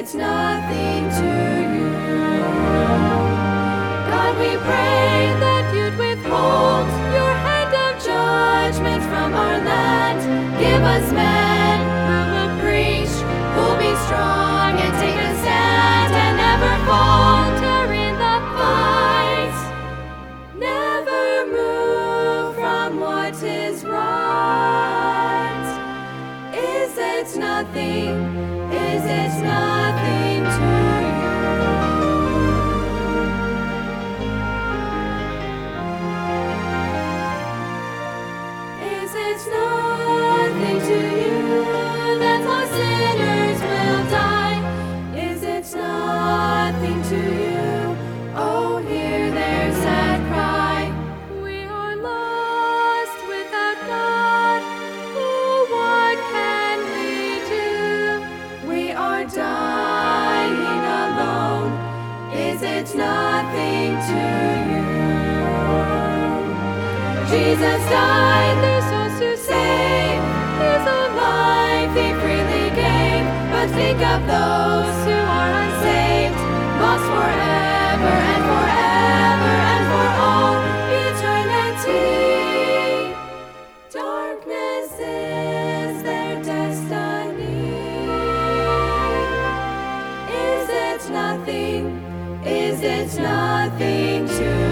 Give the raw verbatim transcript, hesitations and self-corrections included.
it's nothing to you. God, we pray that you'd withhold your hand of judgment from our land. Give us men who will preach, who'll be strong and take a stand and never falter in the fight. Never move from what is right. Is it nothing? Is it nothing to you? Is it nothing to you that lost sinners will die? Is it nothing to you? Oh, hear their sad cry. We are lost without God. Oh, what can we do? We are dying alone. Is it nothing to you? Jesus died their souls to save. His own life he freely gave. But think of those who are unsaved, lost forever and forever and for all eternity. Darkness is their destiny. Is it nothing? Is it nothing to